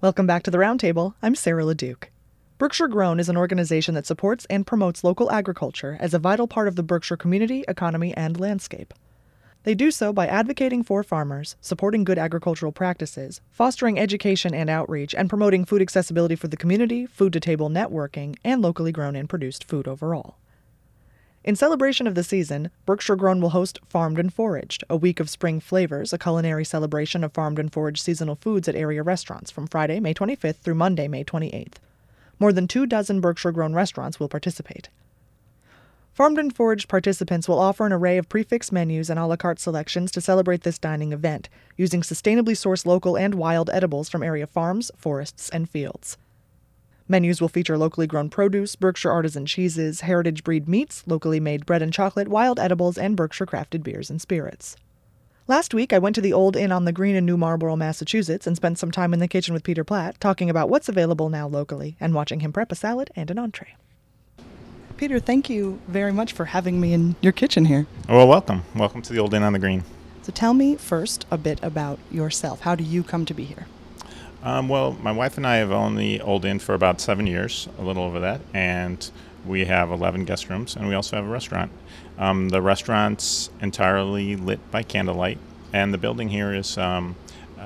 Welcome back to the Roundtable. I'm Sarah LeDuc. Berkshire Grown is an organization that supports and promotes local agriculture as a vital part of the Berkshire community, economy, and landscape. They do so by advocating for farmers, supporting good agricultural practices, fostering education and outreach, and promoting food accessibility for the community, food-to-table networking, and locally grown and produced food overall. In celebration of the season, Berkshire Grown will host Farmed and Foraged, a week of spring flavors, a culinary celebration of farmed and foraged seasonal foods at area restaurants from Friday, May 25th through Monday, May 28th. More than 24 Berkshire Grown restaurants will participate. Farmed and Foraged participants will offer an array of prefix menus and a la carte selections to celebrate this dining event, using sustainably sourced local and wild edibles from area farms, forests, and fields. Menus will feature locally grown produce, Berkshire artisan cheeses, heritage breed meats, locally made bread and chocolate, wild edibles, and Berkshire crafted beers and spirits. Last week, I went to the Old Inn on the Green in New Marlborough, Massachusetts, and spent some time in the kitchen with Peter Platt, talking about what's available now locally, and watching him prep a salad and an entree. Peter, thank you very much for having me in your kitchen here. Well, welcome. Welcome to the Old Inn on the Green. So tell me first a bit about yourself. How do you come to be here? Well, my wife and I have owned the Old Inn for about 7 years, a little over that, and we have 11 guest rooms, and we also have a restaurant. The restaurant's entirely lit by candlelight, and the building here is a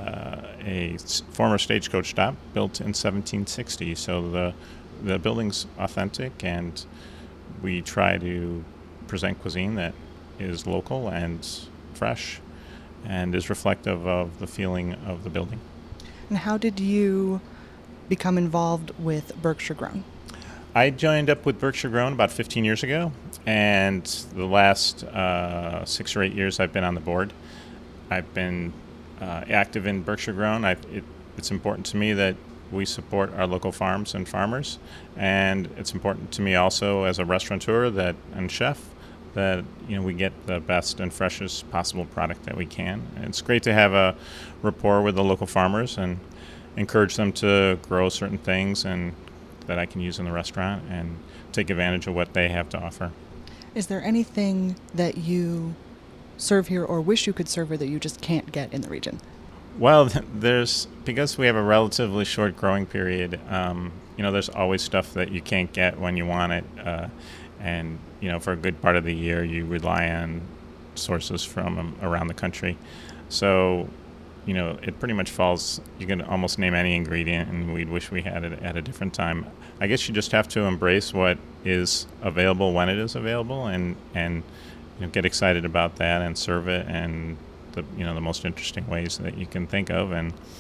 former stagecoach stop built in 1760, so the building's authentic, and we try to present cuisine that is local and fresh and is reflective of the feeling of the building. And how did you become involved with Berkshire Grown? I joined up with Berkshire Grown about 15 years ago, and the last 6 or 8 years I've been on the board. I've been active in Berkshire Grown. It's important to me that we support our local farms and farmers, and it's important to me also as a restaurateur and chef that we get the best and freshest possible product that we can. And it's great to have a rapport with the local farmers and encourage them to grow certain things and that I can use in the restaurant and take advantage of what they have to offer. Is there anything that you serve here or wish you could serve here that you just can't get in the region? Well, because we have a relatively short growing period, there's always stuff that you can't get when you want it. And for a good part of the year, you rely on sources from around the country. So, it pretty much falls, you can almost name any ingredient, and we'd wish we had it at a different time. I guess you just have to embrace what is available when it is available and get excited about that and serve it and the most interesting ways that you can think of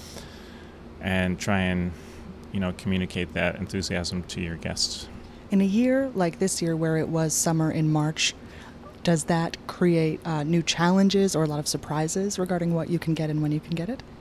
and try and communicate that enthusiasm to your guests. In a year like this year where it was summer in March, does that create new challenges or a lot of surprises regarding what you can get and when you can get it?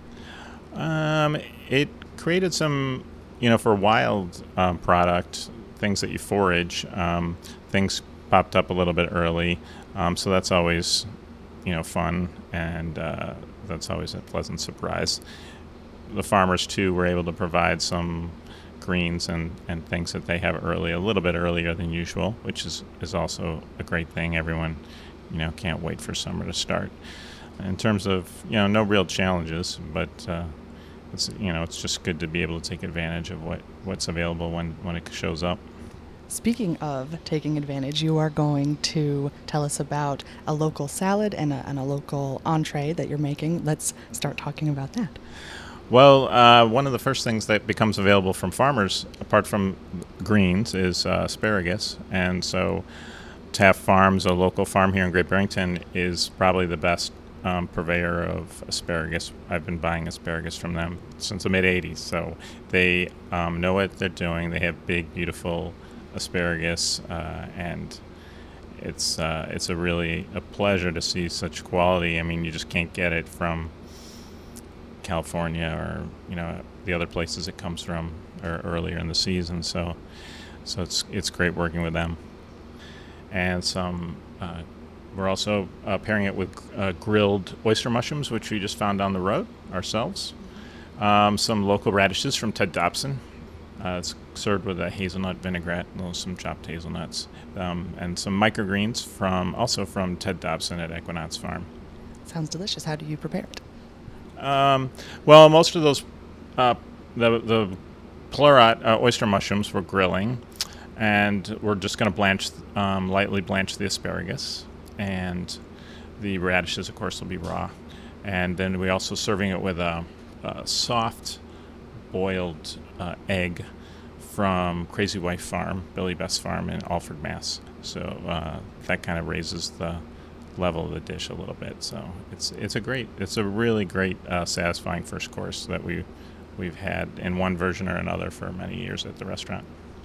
It created some, for wild product, things that you forage, things popped up a little bit early. So that's always, fun, and that's always a pleasant surprise. The farmers, too, were able to provide some greens and things that they have early, a little bit earlier than usual, which is also a great thing. Everyone, can't wait for summer to start. In terms of, no real challenges, but it's just good to be able to take advantage of what's available when it shows up. Speaking of taking advantage, you are going to tell us about a local salad and a local entree that you're making. Let's start talking about that. Well, one of the first things that becomes available from farmers, apart from greens, is asparagus. And so Taft Farms, a local farm here in Great Barrington, is probably the best purveyor of asparagus. I've been buying asparagus from them since the mid-'80s. So they know what they're doing. They have big, beautiful asparagus, and it's a pleasure to see such quality. I mean, you just can't get it from California or the other places it comes from or earlier in the season. So it's great working with them. And we're also pairing it with grilled oyster mushrooms, which we just found down the road ourselves. Some local radishes from Ted Dobson. It's served with a hazelnut vinaigrette, some chopped hazelnuts, and some microgreens from Ted Dobson at Equinox Farm. Sounds delicious. How do you prepare it? Well, most of those The Pleurat oyster mushrooms we're grilling, and we're just going to lightly blanch the asparagus, and the radishes, of course, will be raw. And then we're also serving it with a soft boiled egg from Crazy Wife Farm, Billy Best Farm in Alfred, Mass. So that kind of raises the level of the dish a little bit. So it's a really great satisfying first course that we've had in one version or another for many years at the restaurant.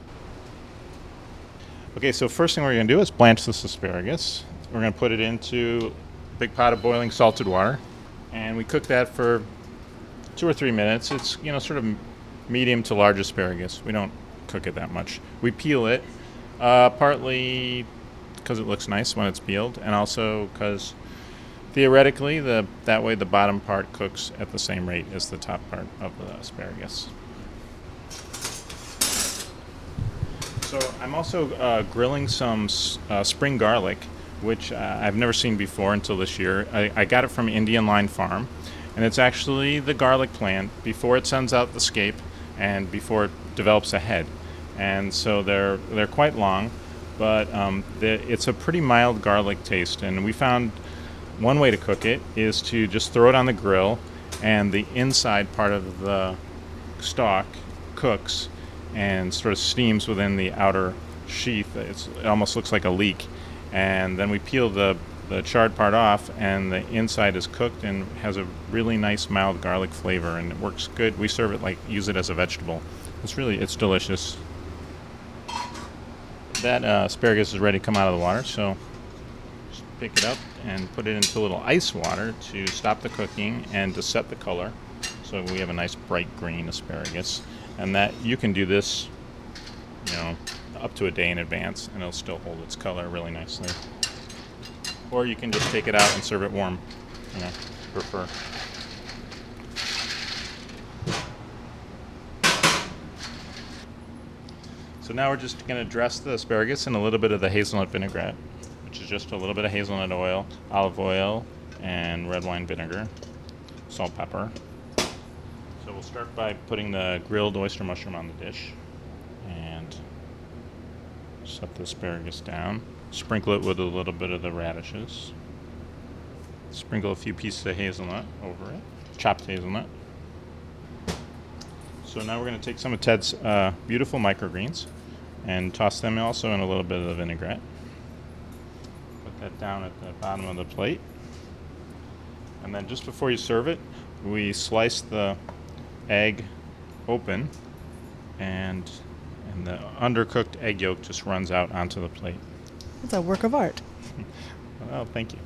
Okay, so first thing we're going to do is blanch this asparagus. We're going to put it into a big pot of boiling salted water, and we cook that for 2 or 3 minutes. It's sort of medium to large asparagus. We don't cook it that much. We peel it, partly because it looks nice when it's peeled, and also because theoretically that way the bottom part cooks at the same rate as the top part of the asparagus. So I'm also grilling some spring garlic, which I've never seen before until this year. I got it from Indian Line Farm, and it's actually the garlic plant before it sends out the scape and before it develops a head. And so they're quite long, but it's a pretty mild garlic taste. And we found one way to cook it is to just throw it on the grill, and the inside part of the stalk cooks and sort of steams within the outer sheath. It almost looks like a leek. And then we peel the charred part off, and the inside is cooked and has a really nice mild garlic flavor, and it works good. We serve it use it as a vegetable. It's delicious. That asparagus is ready to come out of the water, so just pick it up and put it into a little ice water to stop the cooking and to set the color. So we have a nice bright green asparagus. And that you can do this, up to a day in advance, and it'll still hold its color really nicely. Or you can just take it out and serve it warm, prefer. So now we're just going to dress the asparagus in a little bit of the hazelnut vinaigrette, which is just a little bit of hazelnut oil, olive oil, and red wine vinegar, salt, pepper. So we'll start by putting the grilled oyster mushroom on the dish and set the asparagus down. Sprinkle it with a little bit of the radishes. Sprinkle a few pieces of hazelnut over it, chopped hazelnut. So now we're going to take some of Ted's beautiful microgreens and toss them also in a little bit of the vinaigrette. Put that down at the bottom of the plate. And then just before you serve it, we slice the egg open, and the undercooked egg yolk just runs out onto the plate. It's a work of art. Well, thank you.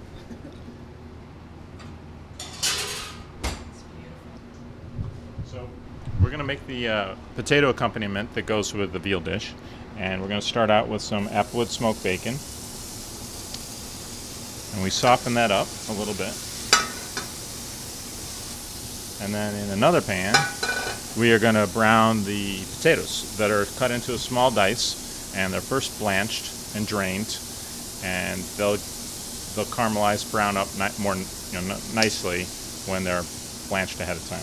So we're going to make the potato accompaniment that goes with the veal dish, and we're going to start out with some applewood smoked bacon, and we soften that up a little bit. And then in another pan, we are going to brown the potatoes that are cut into a small dice, and they're first blanched and drained, and they'll caramelize, brown up more nicely when they're blanched ahead of time.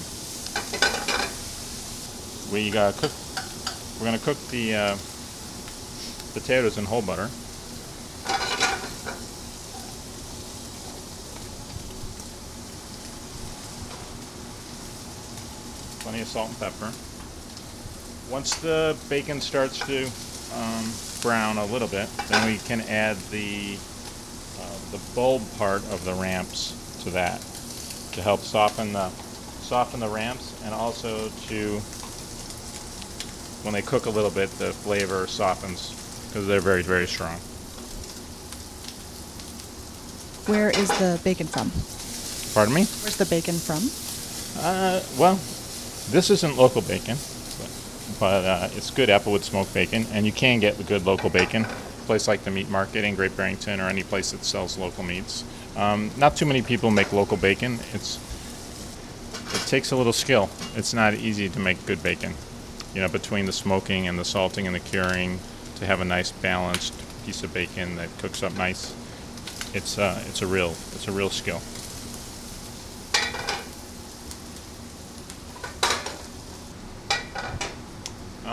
We're going to cook the potatoes in whole butter. Plenty of salt and pepper. Once the bacon starts to brown a little bit, then we can add the bulb part of the ramps to that to help soften the ramps, and also to, when they cook a little bit, the flavor softens because they're very, very strong. Where is the bacon from? Pardon me? Where's the bacon from? Well, this isn't local bacon, but it's good applewood smoked bacon, and you can get the good local bacon. A place like the Meat Market in Great Barrington, or any place that sells local meats. Not too many people make local bacon. It takes a little skill. It's not easy to make good bacon. Between the smoking and the salting and the curing, to have a nice balanced piece of bacon that cooks up nice. It's a real skill.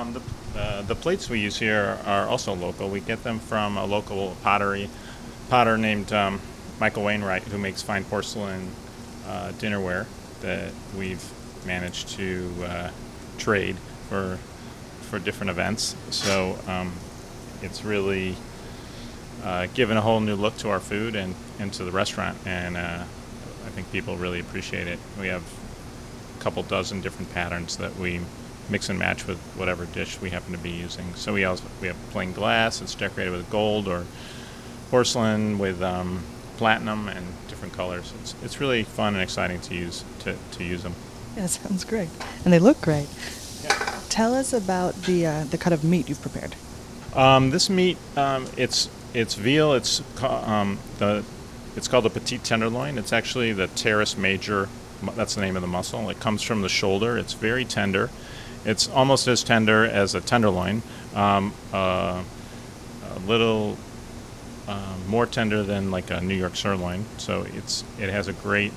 The plates we use here are also local. We get them from a local potter named Michael Wainwright, who makes fine porcelain dinnerware that we've managed to trade for different events. So it's really given a whole new look to our food and to the restaurant, and I think people really appreciate it. We have a couple dozen different patterns that we mix and match with whatever dish we happen to be using. So we have plain glass. It's decorated with gold, or porcelain with platinum and different colors. It's really fun and exciting to use them. Yeah, sounds great. And they look great. Yeah. Tell us about the cut of meat you've prepared. This meat, it's veal. It's called the petite tenderloin. It's actually the teres major. That's the name of the muscle. It comes from the shoulder. It's very tender. It's almost as tender as a tenderloin. A little more tender than like a New York sirloin. So it has a great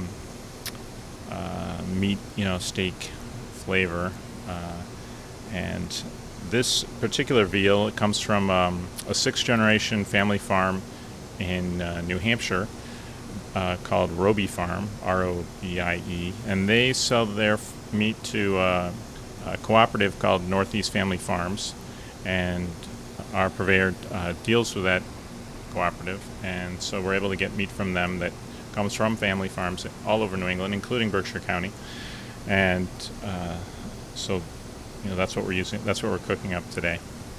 meat, steak flavor. And this particular veal, it comes from a 6th-generation family farm in New Hampshire called Roby Farm, Robie, and they sell their meat to a cooperative called Northeast Family Farms, and our purveyor deals with that cooperative, and so we're able to get meat from them that comes from family farms all over New England, including Berkshire County, and so that's what we're using. That's what we're cooking up today.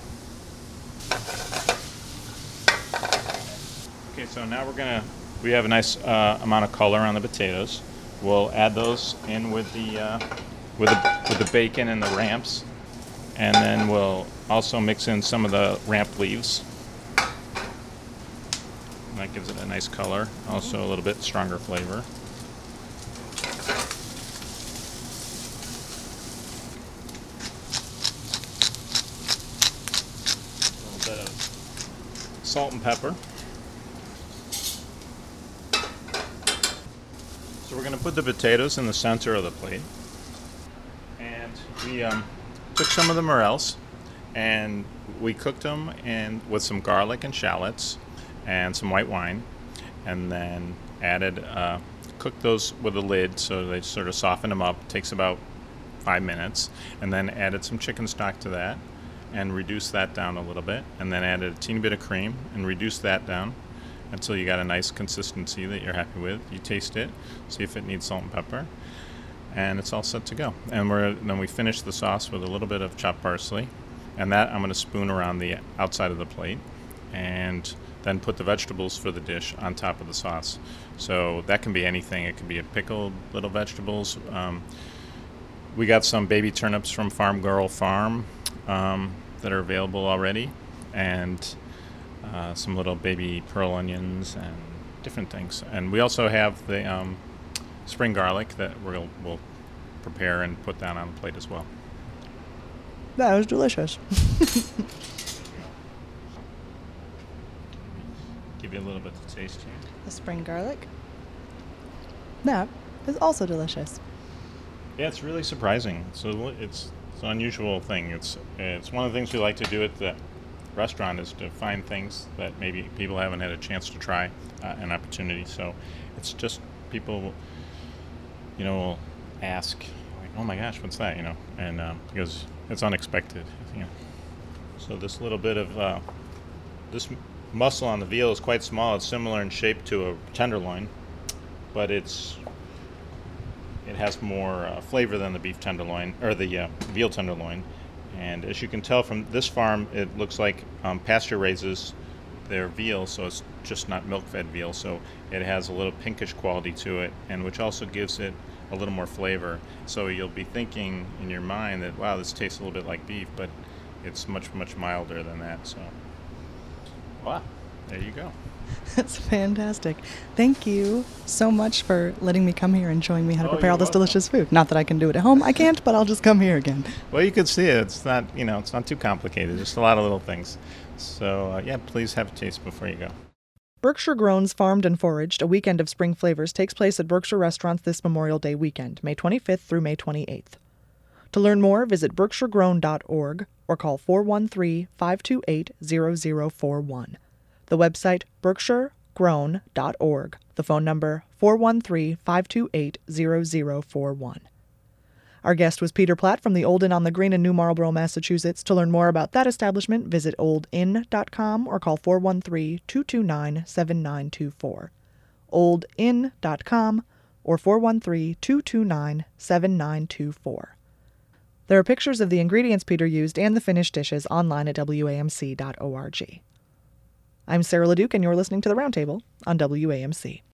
Okay, so now we have a nice amount of color on the potatoes. We'll add those in with the bacon and the ramps, and then we'll also mix in some of the ramp leaves. And that gives it a nice color, also a little bit stronger flavor. Salt and pepper. So we're going to put the potatoes in the center of the plate, and we took some of the morels and we cooked them with some garlic and shallots and some white wine, and then cooked those with a lid so they sort of soften them up. It takes about 5 minutes, and then added some chicken stock to that and reduced that down a little bit, and then added a teeny bit of cream and reduced that down until you got a nice consistency that you're happy with. You taste it, see if it needs salt and pepper, and it's all set to go. And then we finish the sauce with a little bit of chopped parsley, and that I'm going to spoon around the outside of the plate, and then put the vegetables for the dish on top of the sauce. So that can be anything. It can be a pickled little vegetables. We got some baby turnips from Farm Girl Farm that are available already, and some little baby pearl onions and different things. And we also have the spring garlic that we'll prepare and put down on the plate as well. That was delicious. Give you a little bit to taste here. The spring garlic. That is also delicious. Yeah, it's really surprising. So it's an unusual thing. It's one of the things we like to do at the restaurant, is to find things that maybe people haven't had a chance to try, an opportunity. So it's just people, will ask, like, "Oh my gosh, what's that?" And because it's unexpected. So this little bit of this muscle on the veal is quite small. It's similar in shape to a tenderloin, but it has more flavor than the beef tenderloin, or the veal tenderloin. And as you can tell from this farm, it looks like pasture raises their veal, so it's just not milk-fed veal. So it has a little pinkish quality to it, and which also gives it a little more flavor. So you'll be thinking in your mind that, wow, this tastes a little bit like beef, but it's much, much milder than that. So, wow, there you go. That's fantastic. Thank you so much for letting me come here and showing me how to prepare all this welcome. delicious food. Not that I can do it at home. I can't, but I'll just come here again. Well, you can see it. It's not, it's not too complicated. Just a lot of little things. So, yeah, please have a taste before you go. Berkshire Grown's Farmed and Foraged, a weekend of spring flavors, takes place at Berkshire restaurants this Memorial Day weekend, May 25th through May 28th. To learn more, visit berkshiregrown.org or call 413-528-0041. The website, berkshiregrown.org. The phone number, 413-528-0041. Our guest was Peter Platt from the Old Inn on the Green in New Marlborough, Massachusetts. To learn more about that establishment, visit oldinn.com or call 413-229-7924. oldinn.com or 413-229-7924. There are pictures of the ingredients Peter used and the finished dishes online at wamc.org. I'm Sarah LeDuc, and you're listening to The Roundtable on WAMC.